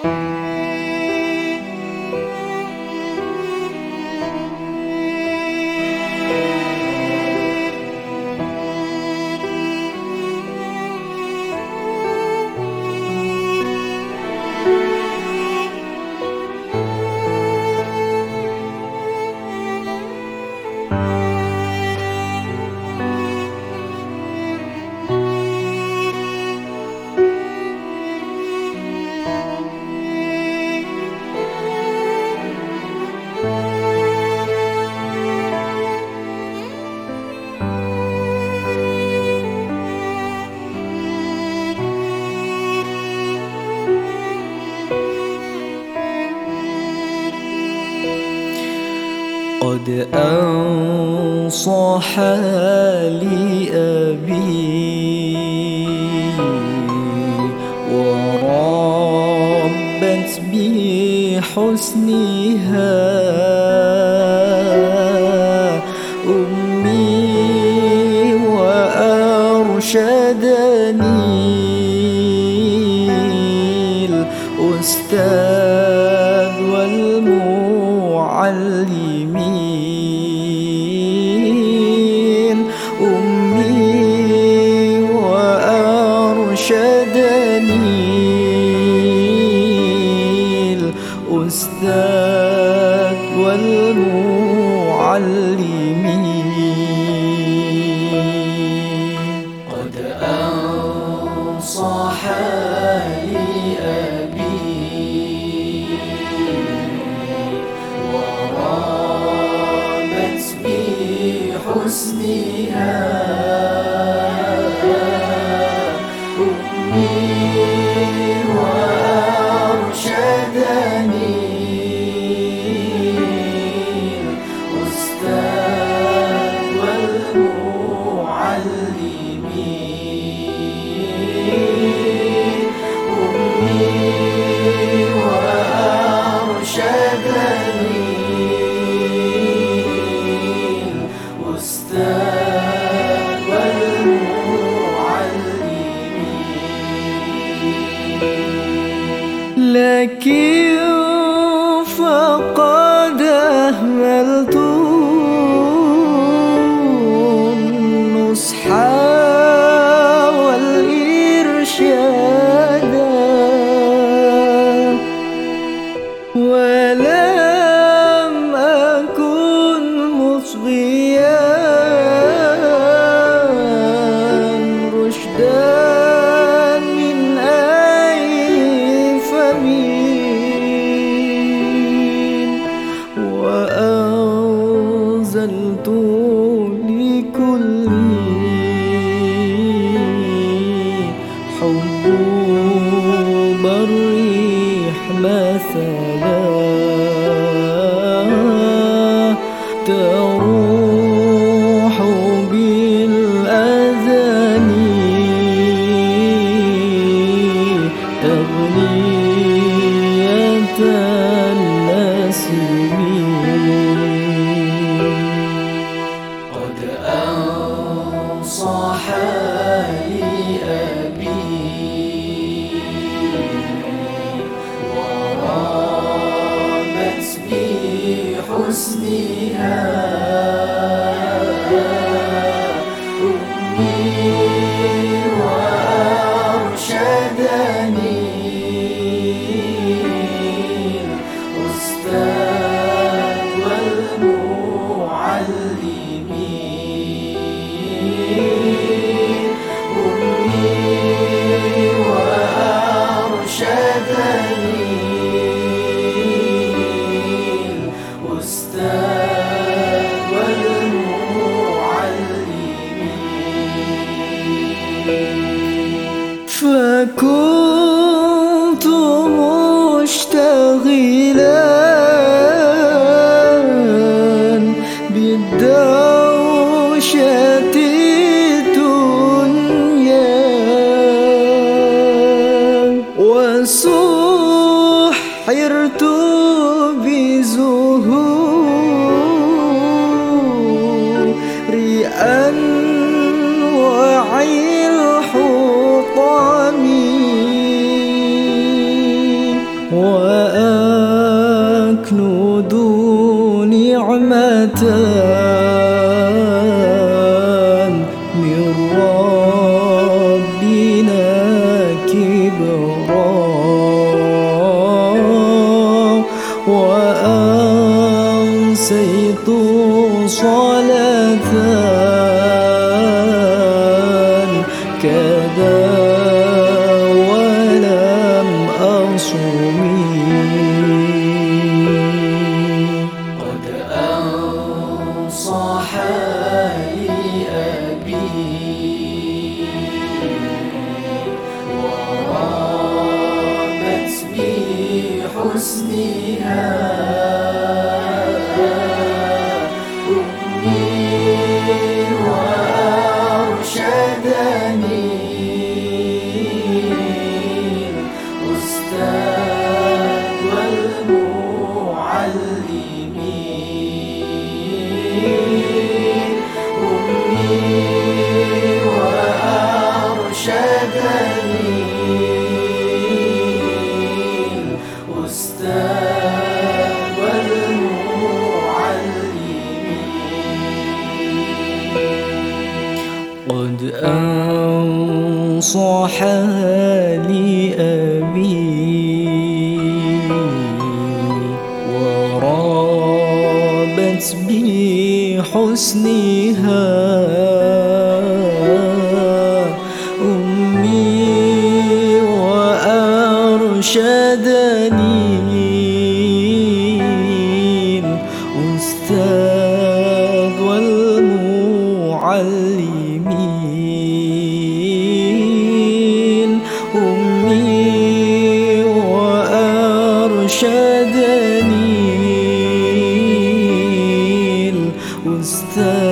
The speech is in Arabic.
قد أنصح لي أبي وربت بحسنها أمي وأرشدني الأستاذ والمعلمين أمي وأرشدني الأستاذ والمعلمين قد أنصح لي أبي ورامت بحسنها أمي وأرشدني الأستاذ والمعلمين أمي وأرشدني الأستاذ والمعلمين لكن فقد أهملت النصح والإرشاد ولم أكن مصغيا رشدا من أي فمين وأنزلت لكل حبوب الريح مثلا تروح بالأذان تغنية النسيمين قد أنصح لي أبي ورامت بحسنها أمي وأرشدني الأستاذ والمعلمين أمي وأرشدني الأستاذ والمعلمين فكنت مشتغلا بالدوشة الدنيا وسحرت بزهور أنواع الحطام ربنا كبرا وأنسيت صلاة كذا ولم أصمي. قد أنصح لي أبي ورامت بحسنها وأرشدني الأستاذ والمعلمين أمي وأرشدني الأستاذ والمعلمين. قد أنصح لي أبي ورابت بحسنها أمي وأرشدني الأستاذ والمعلمين أمي وأرشدني الأستاذ